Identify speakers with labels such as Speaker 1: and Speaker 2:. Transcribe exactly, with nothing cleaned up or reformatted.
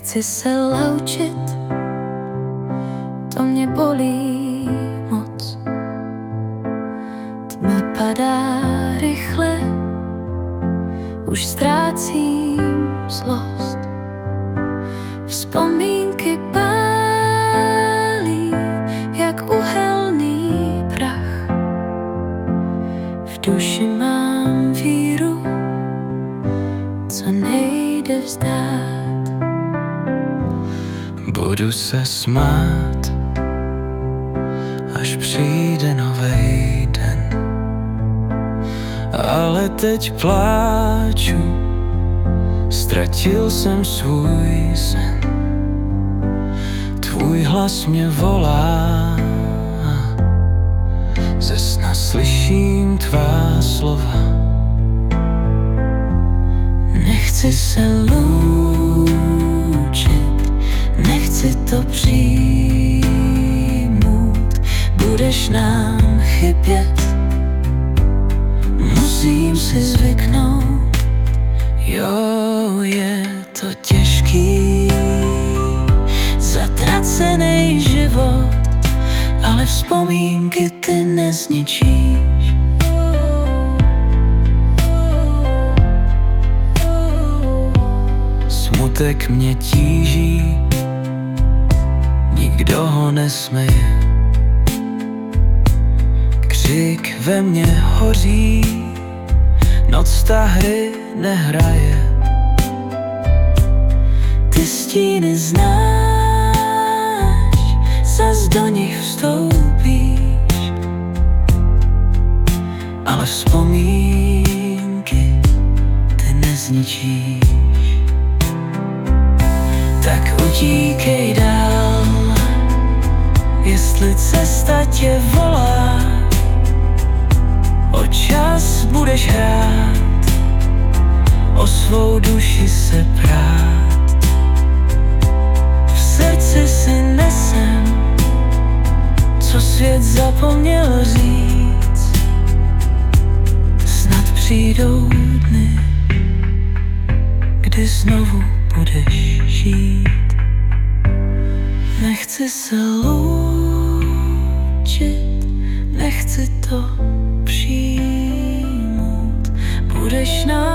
Speaker 1: Nechci se loučit, to mě bolí moc. Tma padá rychle, už ztrácím zlost. Vzpomínky pálí jak uhelný prach. V duši mám víru, co nejde vzdát.
Speaker 2: Budu se smát, až přijde novej den, ale teď pláču, ztratil jsem svůj sen. Tvůj hlas mě volá, ze sna slyším tvá slova.
Speaker 1: Nechci se loučit, nechci to přijmout. Budeš nám chybět, musím si zvyknout.
Speaker 2: Jo, je to těžký,
Speaker 1: zatracený život, ale vzpomínky ty nezničíš.
Speaker 2: Smutek mě tíží, nikdo ho nesmeje. Křik ve mně hoří, noc ta hry nehraje.
Speaker 1: Ty stíny znáš, zas do nich vstoupíš,
Speaker 2: ale vzpomínky ty nezničíš.
Speaker 1: Tak utíkej dál, jestli cesta tě volá. O čas budeš hrát, o svou duši se prát. V srdci si nesem, co svět zapomněl říct. Snad přijdou dny, kdy znovu budeš žít. Nechci se loučit, nechci to přijmout. Budeš nám